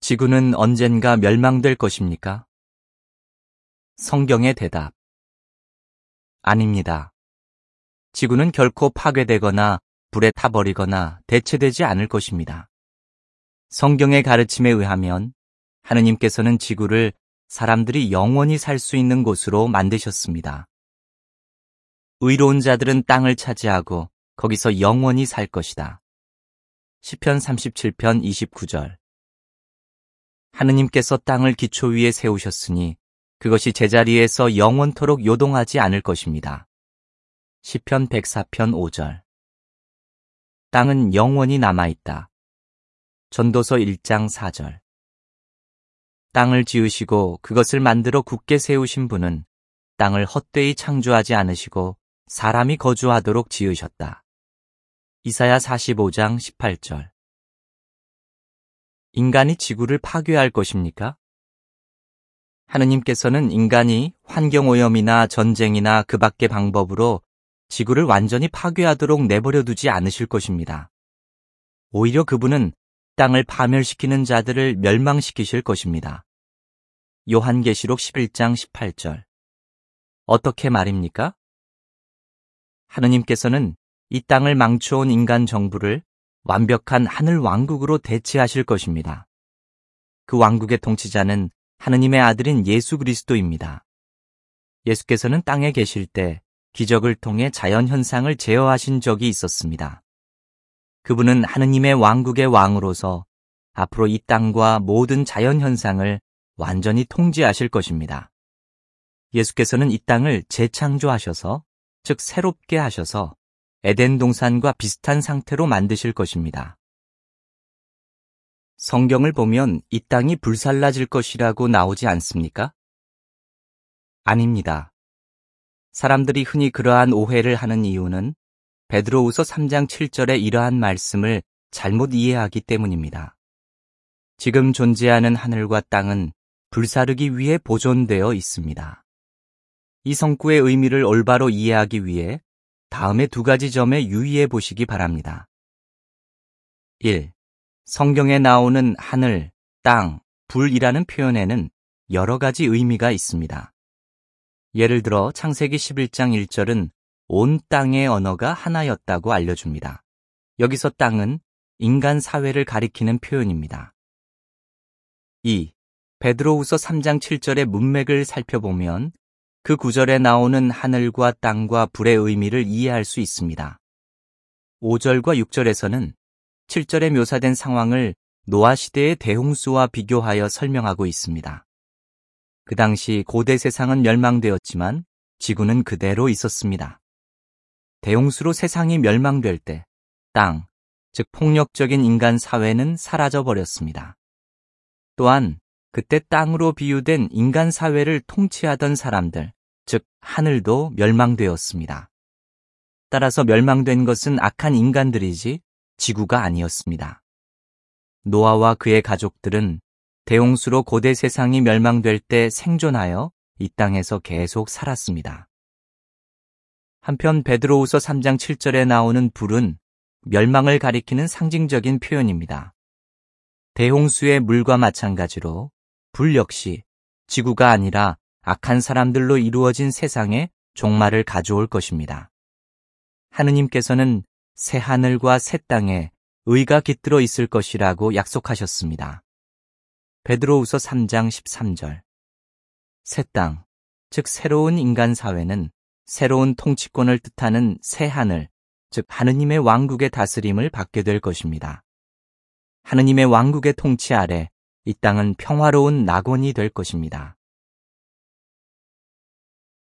지구는 언젠가 멸망될 것입니까? 성경의 대답. 아닙니다. 지구는 결코 파괴되거나 불에 타버리거나 대체되지 않을 것입니다. 성경의 가르침에 의하면 하느님께서는 지구를 사람들이 영원히 살 수 있는 곳으로 만드셨습니다. 의로운 자들은 땅을 차지하고 거기서 영원히 살 것이다. 시편 37편 29절. 하느님께서 땅을 기초 위에 세우셨으니 그것이 제자리에서 영원토록 요동하지 않을 것입니다. 시편 104편 5절. 땅은 영원히 남아있다. 전도서 1장 4절. 땅을 지으시고 그것을 만들어 굳게 세우신 분은 땅을 헛되이 창조하지 않으시고 사람이 거주하도록 지으셨다. 이사야 45장 18절. 인간이 지구를 파괴할 것입니까? 하느님께서는 인간이 환경오염이나 전쟁이나 그 밖의 방법으로 지구를 완전히 파괴하도록 내버려 두지 않으실 것입니다. 오히려 그분은 땅을 파멸시키는 자들을 멸망시키실 것입니다. 요한계시록 11장 18절. 어떻게 말입니까? 하느님께서는 이 땅을 망쳐온 인간 정부를 완벽한 하늘 왕국으로 대체하실 것입니다. 그 왕국의 통치자는 하느님의 아들인 예수 그리스도입니다. 예수께서는 땅에 계실 때 기적을 통해 자연 현상을 제어하신 적이 있었습니다. 그분은 하느님의 왕국의 왕으로서 앞으로 이 땅과 모든 자연 현상을 완전히 통제하실 것입니다. 예수께서는 이 땅을 재창조하셔서, 즉 새롭게 하셔서 에덴 동산과 비슷한 상태로 만드실 것입니다. 성경을 보면 이 땅이 불살라질 것이라고 나오지 않습니까? 아닙니다. 사람들이 흔히 그러한 오해를 하는 이유는 베드로후서 3장 7절의 이러한 말씀을 잘못 이해하기 때문입니다. 지금 존재하는 하늘과 땅은 불사르기 위해 보존되어 있습니다. 이 성구의 의미를 올바로 이해하기 위해 다음의 두 가지 점에 유의해 보시기 바랍니다. 1. 성경에 나오는 하늘, 땅, 불이라는 표현에는 여러 가지 의미가 있습니다. 예를 들어 창세기 11장 1절은 온 땅의 언어가 하나였다고 알려줍니다. 여기서 땅은 인간 사회를 가리키는 표현입니다. 2. 베드로후서 3장 7절의 문맥을 살펴보면 그 구절에 나오는 하늘과 땅과 불의 의미를 이해할 수 있습니다. 5절과 6절에서는 7절에 묘사된 상황을 노아 시대의 대홍수와 비교하여 설명하고 있습니다. 그 당시 고대 세상은 멸망되었지만 지구는 그대로 있었습니다. 대홍수로 세상이 멸망될 때 땅, 즉 폭력적인 인간 사회는 사라져버렸습니다. 또한 그때 땅으로 비유된 인간 사회를 통치하던 사람들, 즉 하늘도 멸망되었습니다. 따라서 멸망된 것은 악한 인간들이지 지구가 아니었습니다. 노아와 그의 가족들은 대홍수로 고대 세상이 멸망될 때 생존하여 이 땅에서 계속 살았습니다. 한편 베드로후서 3장 7절에 나오는 불은 멸망을 가리키는 상징적인 표현입니다. 대홍수의 물과 마찬가지로 불 역시 지구가 아니라 악한 사람들로 이루어진 세상에 종말을 가져올 것입니다. 하느님께서는 새 하늘과 새 땅에 의가 깃들어 있을 것이라고 약속하셨습니다. 베드로후서 3장 13절. 새 땅, 즉 새로운 인간 사회는 새로운 통치권을 뜻하는 새 하늘, 즉 하느님의 왕국의 다스림을 받게 될 것입니다. 하느님의 왕국의 통치 아래 이 땅은 평화로운 낙원이 될 것입니다.